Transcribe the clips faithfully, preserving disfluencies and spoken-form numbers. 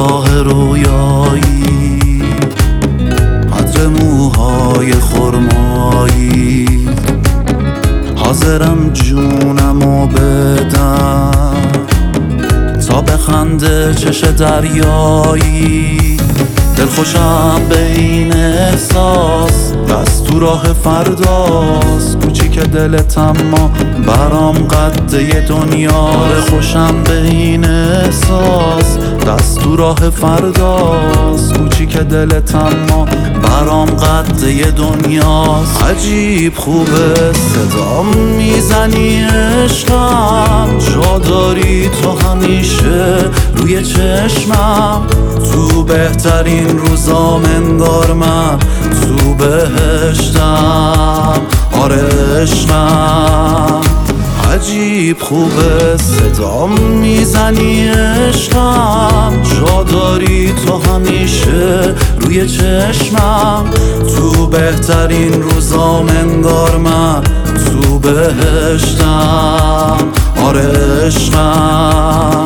راه رویایی، قدر موهای خرمایی، حاضرم جونمو بدم تا بخنده چش دریایی. دلخوشم به این احساس، دست تو راه فرداست. کوچیک دلت اما برام قده دنیا. خوشم به این احساس، دست تو راه فرداست. کوچیک دلت اما برام قده دنیاست. عجیب خوبه صدا میزنی عشقم، جا داری تو همیشه روی چشمم. تو بهترین روزام انگار من تو بهشتم، آره عشقم. عجیب خوبه صدا میزنی عشقم، جا داری تو همیشه روی چشمم. تو بهترین روزام انگار من تو بهشتم، آره عشقم.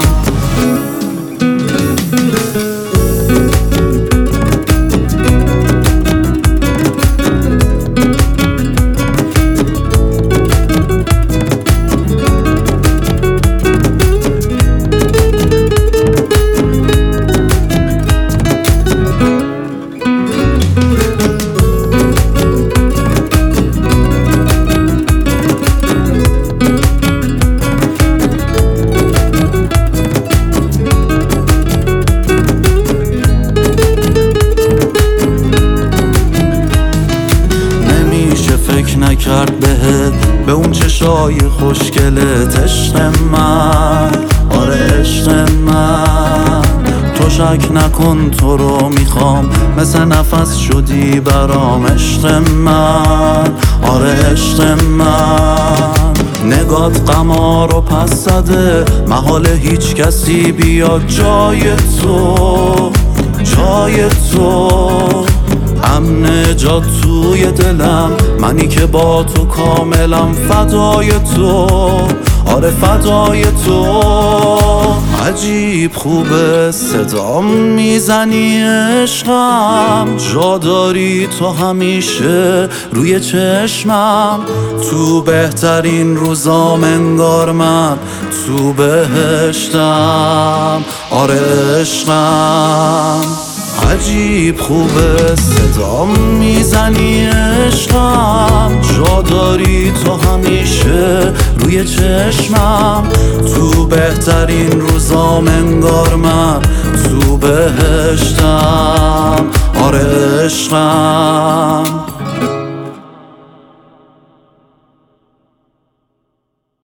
نکرد بهت به اون چشای خوشگلت عشق من، آره عشق من. تو شک نکن تو رو میخوام، مثل نفس شدی برام عشق من، آره عشق من. نگات قمار رو پس زده، محال هیچ کسی بیاد جای تو، جای تو. امن جا توی دلم، منی که با تو کاملم فدای تو، آره فدای تو. عجیب خوبه صدا میزنی عشقم، جا داری تو همیشه روی چشمم. تو بهترین روزام انگار من تو بهشتم، آره عشقم. عجیب خوبه صدا میزنی عشقم، جا داری تو همیشه روی چشمم. تو بهترین روزام انگار من تو بهشتم، آره عشقم.